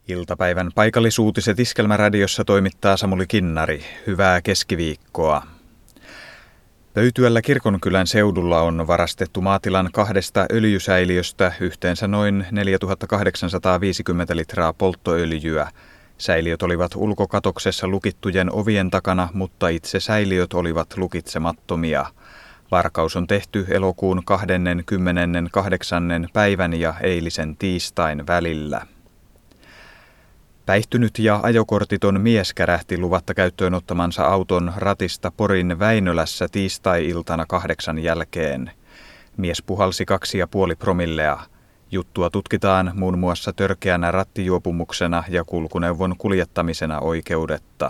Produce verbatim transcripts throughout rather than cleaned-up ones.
Iltapäivän paikallisuutiset Iskelmäradiossa toimittaa Samuli Kinnari. Hyvää keskiviikkoa. Pöytyällä Kirkonkylän seudulla on varastettu maatilan kahdesta öljysäiliöstä yhteensä noin neljätuhattakahdeksansataaviisikymmentä litraa polttoöljyä. Säiliöt olivat ulkokatoksessa lukittujen ovien takana, mutta itse säiliöt olivat lukitsemattomia. Varkaus on tehty elokuun kahdeskymmeneskahdeksas päivän ja eilisen tiistain välillä. Päihtynyt ja ajokortiton mies kärähti luvatta käyttöön ottamansa auton ratista Porin Väinölässä tiistai-iltana kahdeksan jälkeen. Mies puhalsi kaksi ja puoli promillea. Juttua tutkitaan muun muassa törkeänä rattijuopumuksena ja kulkuneuvon kuljettamisena oikeudetta.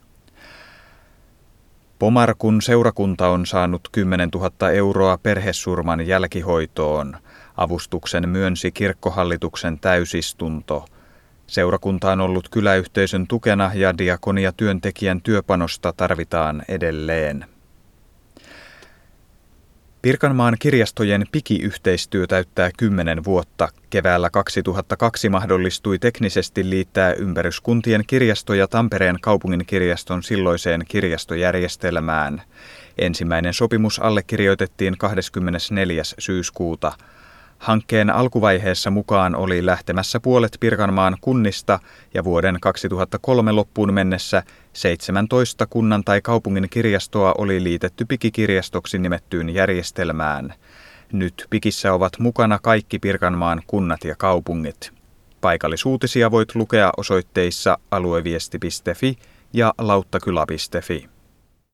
Pomarkun seurakunta on saanut kymmenentuhatta euroa perhesurman jälkihoitoon. Avustuksen myönsi kirkkohallituksen täysistunto. Seurakunta on ollut kyläyhteisön tukena ja diakonia-työntekijän työpanosta tarvitaan edelleen. Pirkanmaan kirjastojen Piki-yhteistyö täyttää kymmenen vuotta. Keväällä kaksituhattakaksi mahdollistui teknisesti liittää ympäryskuntien kirjastoja Tampereen kaupungin kirjaston silloiseen kirjastojärjestelmään. Ensimmäinen sopimus allekirjoitettiin kahdeskymmenesneljäs syyskuuta. Hankkeen alkuvaiheessa mukaan oli lähtemässä puolet Pirkanmaan kunnista ja vuoden kaksituhattakolme loppuun mennessä seitsemäntoista kunnan tai kaupungin kirjastoa oli liitetty Piki-kirjastoksi nimettyyn järjestelmään. Nyt Pikissä ovat mukana kaikki Pirkanmaan kunnat ja kaupungit. Paikallisuutisia voit lukea osoitteissa alueviesti piste fi ja lauttakyla piste fi.